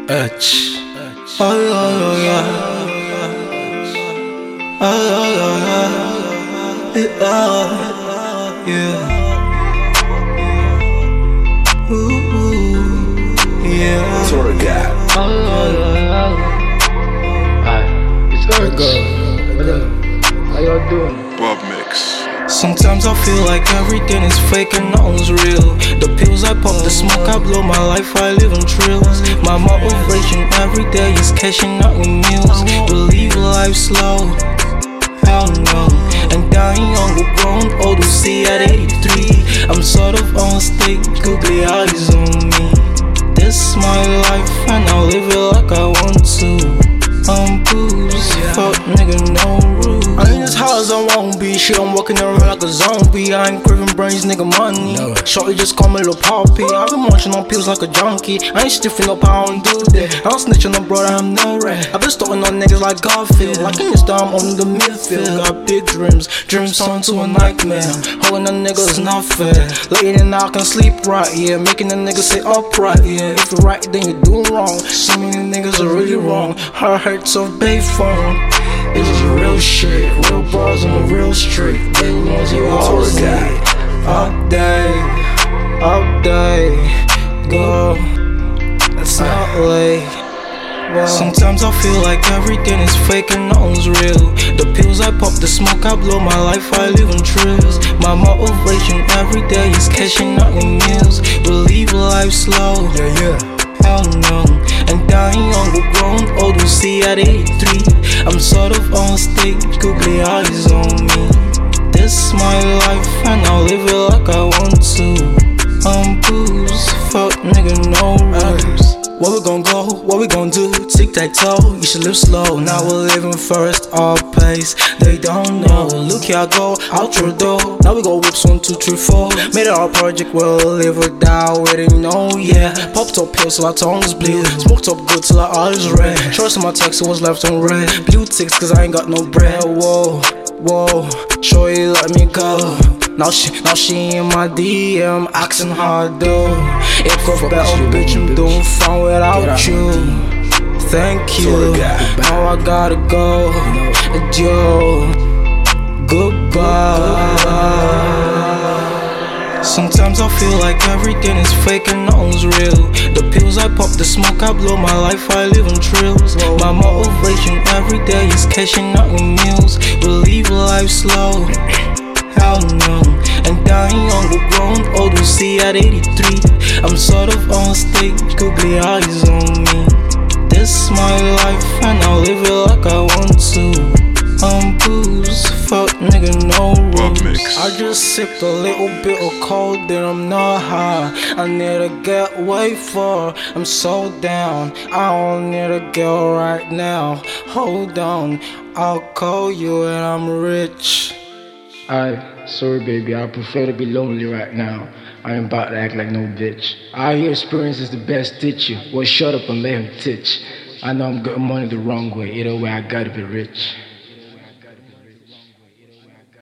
Etch. Oh yeah, yeah. Oh yeah, yeah. Yeah. Ooh, yeah. Sort of guy. Oh yeah. It's how y'all doing? Bob Mix. Sometimes I feel like everything is fake and nothing's real. The pills I pop, the smoke I blow, my life I live in trills. My motivation every day is cashing out with meals. Believe life slow, hell no. And dying young or grown old, we'll see at 83. I'm sort of on stage, googly eyes on me. This my life and I'll live it like I want to. Booze, fuck nigga, no rules. I ain't as high as I won't be. Shit, I'm walking around like a zombie. I ain't craving brains, nigga, money. Shorty just call me Lil Poppy. I been munching on pills like a junkie. I ain't stiffing up, I don't do that. I don't snitch on no brother, I'm no rat. I been starting on niggas like Garfield. Like in this time, I'm the midfield. Got big dreams, dreams turn to a nightmare. Holding a nigga is not fair. Late and I can sleep right, yeah. Making a nigga say upright, yeah. If you're right, then you're doing wrong. So many niggas are really wrong. Her hurts of Bayphone. This is real shit, real bars on the real street. They the ones you always need. All day, go. It's not late. Wow. Sometimes I feel like everything is fake and nothing's real. The pills I pop, the smoke I blow, my life I live in trills. My motivation every day is cashing out in meals. Believe life slow, hell no. And dying young or grown old, we'll see at 83. I'm sort of on stage, googly eyes on me. This my life and I'll live it like I want to. Booze, fuck nigga, no rules. Where we gon' go, what we gon' do? Tic-tac-toe, you should live slow. Now we're living first, all pace. They don't know, look here I go, out your door. Now we go whips 1, 2, 3, 4. Made it our project, we'll live or die, we didn't know, yeah. Popped up pills till our tongues bleed. Smoked up good till our eyes red. Trust in my text, it was left on red. Blue ticks cause I ain't got no bread, whoa. Sure you let me go. Now she in my DM, asking how I do. If a better bitch, I'm doing fine without you. Thank you. Now I gotta go. Adieu. Goodbye. Sometimes I feel like everything is fake and nothing's real. The pills I pop, the smoke I blow, my life I live in trills. My motivation every day is cashing out in meals. Believe life slow, hell no. And dying young or grown old, we'll see at 83. I'm sort of on stage, googly eyes on me. This my life and I'll live it like I want to. Booze, fuck nigga, no rules. I just sipped a little bit of cold, then I'm not high. I need to get way far, I'm so down. I don't need a girl right now. Hold on, I'll call you when I'm rich. Sorry baby, I prefer to be lonely right now. I ain't about to act like no bitch. I hear experience is the best teacher. Well, shut up and let him teach. I know I'm getting money the wrong way. Either way, I gotta be rich.